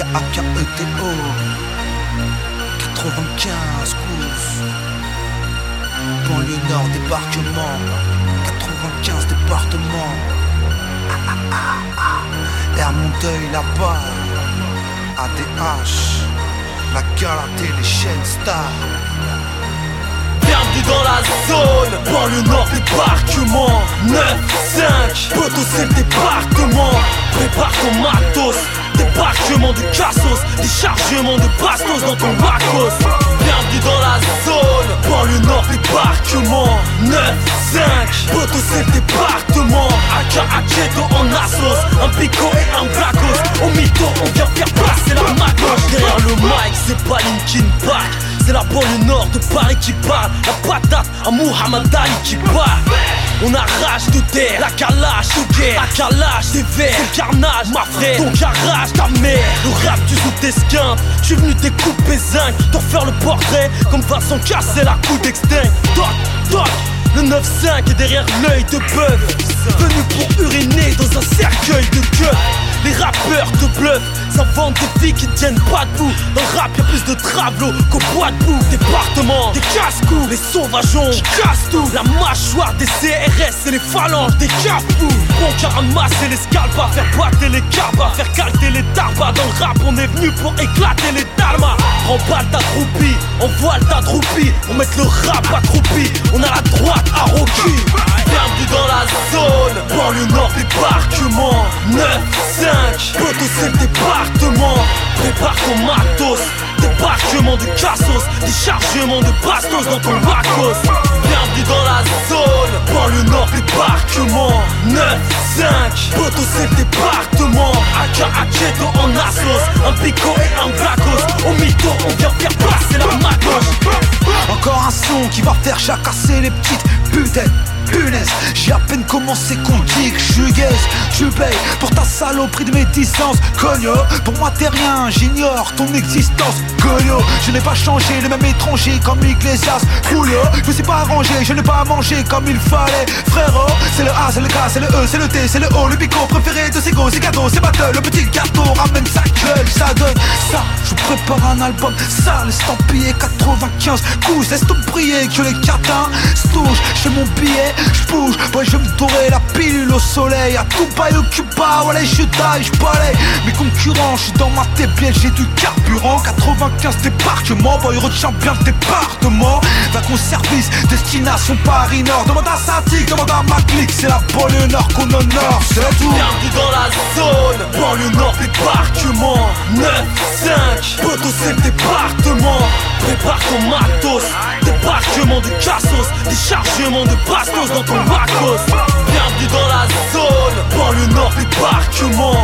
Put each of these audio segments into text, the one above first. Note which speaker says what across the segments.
Speaker 1: AKETO 95 coups. Banlieue Nord, débarquement 95 départements. Hermonteuil là-bas. ADH, la Galatée, les chaînes stars.
Speaker 2: Bienvenue dans la zone, banlieue nord débarquement 9-5, poteau c'est le département. Prépare ton matos, débarquement du cassos, déchargement de bastos dans ton bacos. Bienvenue dans la zone, banlieue nord débarquement 9-5, poteau c'est le département. AKETO en assos, un pico et un blacos. Au mytho on vient faire passer la macoche. Derrière le mic c'est pas Linkin Park, c'est la banlieue nord de Paris qui parle. La patate à Muhammad Ali qui parle. On arrache de terre, la calage de guerre, la calage des verres. C'est le carnage, ma frère, donc arrache ta mère. Le rap tu sous tes skins, je suis venu découper zinc, t'en faire le portrait comme Vincent Cassel à coup d'extinct. Toc, toc, le 9-5 est derrière l'œil de bœuf, venu pour uriner dans un cercueil de gueule. Les rappeurs te bluffent, ça vend des filles qui tiennent pas debout. Dans le rap y'a plus de travelots qu'au bois de boue. Département, des casse-coups, les sauvageons qui cassent tout. La mâchoire des CRS et les phalanges des capous. Bon qu'à ramasser les scalps, à faire boiter les carbes, à faire calter les tarbas. Dans le rap on est venu pour éclater les dalmas. Remballe ta troupie, envoile ta troupie. On met le rap accroupi, on a la droite à Rocky. Bienvenue dans la zone, banlieue nord débarquement 9-5, poteau c'est le département. Prépare ton matos, débarquement du cassos, déchargement de bastos dans ton bacos. Bienvenue dans la zone, banlieue nord débarquement 9-5, poteau c'est le département. AKETO en assos, un pico et un blacos. Au mytho on vient faire passer la macoche.
Speaker 1: Encore un son qui va faire jacasser les petites putaines. Punaise, j'ai à peine commencé qu'on dit que je suis gaze. Tu payes pour ta saloperie de médisance. Cogno, pour moi t'es rien, j'ignore ton existence. Cogno, je n'ai pas changé, le même étranger comme Iglesias. Julio, je me suis pas arrangé, je n'ai pas mangé comme il fallait. Frérot, c'est le A, c'est le K, c'est le E, c'est le T, c'est le O. Le pico préféré de Sego, c'est cadeau, c'est battle. Le petit gâteau ramène sa gueule, ça donne ça. Je prépare un album, ça laisse t'empiller 95 coups, laisse te prier que les catins se touchent. J'ai mon billet, j'bouge, ouais je me dorer la pilule au soleil. À tout bail au Cuba, voilà je taille, j'balaye mes concurrents, j'suis dans ma tête bien, j'ai du carburant. 95 débarquements, boy retiens bien le département. Va qu'on service, destination Paris Nord. Demande à Satik, demande à ma clique, c'est la banlieue nord qu'on honore, c'est la tour.
Speaker 2: Bienvenue dans la zone, banlieue nord débarquement 9-5, poteau c'est le département. Prépare ton matos, débarquement du cassos, déchargement de bastos dans ton bacos. Bienvenue dans la zone, banlieue nord débarquement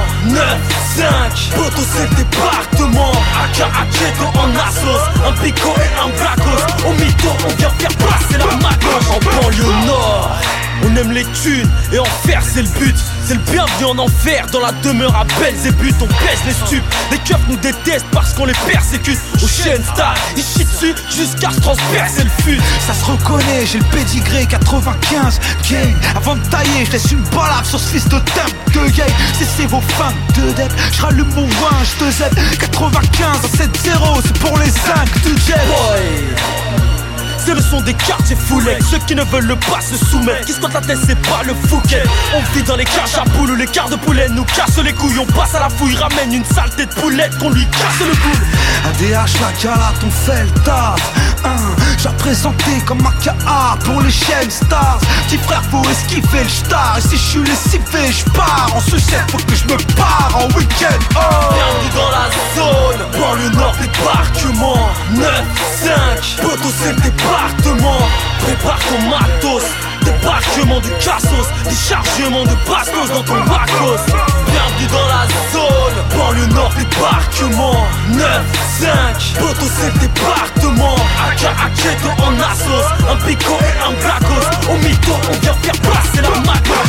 Speaker 2: 9-5, poteau c'est le département. AKETO en assos, un pico et un blacos. Au mytho on vient faire passer la macoche. En banlieue nord on aime les thunes et en faire c'est le but. C'est le bienvenu en enfer, dans la demeure à Belzébuth. On baisse les stupes, les keufs nous détestent parce qu'on les persécute. Aux chaînes stars, ils chient dessus jusqu'à se transpercer le fut.
Speaker 1: Ça se reconnaît, j'ai le pédigré 95 gang. Avant de tailler, je laisse une balade sur ce fils de temp de gay. C'est vos fans de dep, je rallume mon vin, je te zèle 95 à 7-0, c'est pour les 5 du jet.
Speaker 2: C'est le son des quartiers foulés, ceux qui ne veulent pas se soumettre. Qui squattent la tête, c'est pas le Fouquet. On vit dans les cages à poules où les quarts de poulet nous cassent les couilles. On passe à la fouille, ramène une saleté de poulette qu'on lui casse le boule.
Speaker 1: ADH, la galate, on fait le taf. J'ai présenté comme AKA pour les chaînes stars. Petit frère, faut esquiver le star. Et si je suis lessivé, j'pars en sucette, faut que je me pars en week-end.
Speaker 2: Bienvenue dans la zone, banlieue nord débarquement 9-5, poteau c'est le département. Prépare ton matos, débarquement du cassos, déchargement de bastos dans ton bacos. Bienvenue dans la zone, banlieue nord débarquement 9-5, poteau c'est le département. AKETO en assos, un pico et un blacos. Au mytho on vient faire passer la macoche.